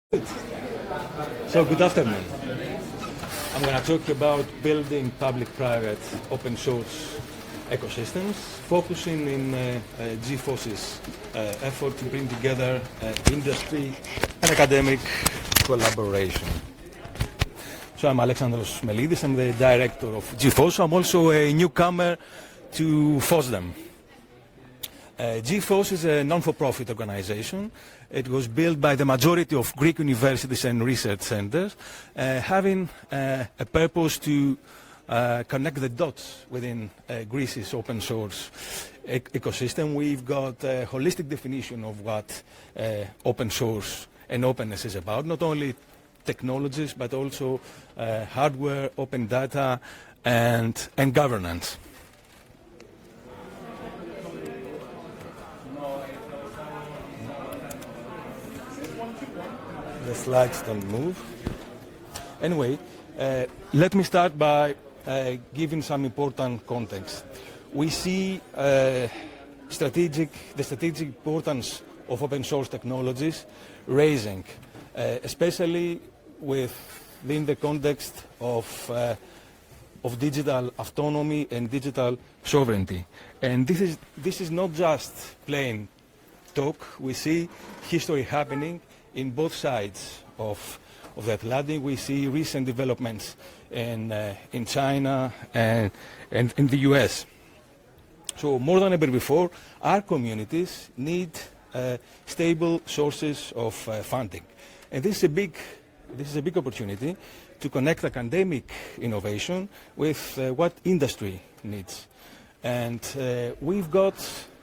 Good. So good afternoon. I'm going to talk about building public-private open source ecosystems, focusing in GFOS's effort to bring together industry and academic collaboration. So I'm Alexandros Melidis, I'm the director of GFOS. I'm also a newcomer to FOSDEM. GFOS is a non-for-profit organization. It was built by the majority of Greek universities and research centers, having a purpose to connect the dots within Greece's open source ecosystem. We've got a holistic definition of what open source and openness is about, not only technologies, but also hardware, open data, and governance. The slides don't move. Anyway, let me start by giving some important context. We see the strategic importance of open source technologies rising, especially within the context of digital autonomy and digital sovereignty. And this is not just plain talk. We see history happening in both sides of the Atlantic. We see recent developments in China and in the US. So more than ever before, our communities need stable sources of funding. And this is a big opportunity to connect academic innovation with what industry needs. And we've got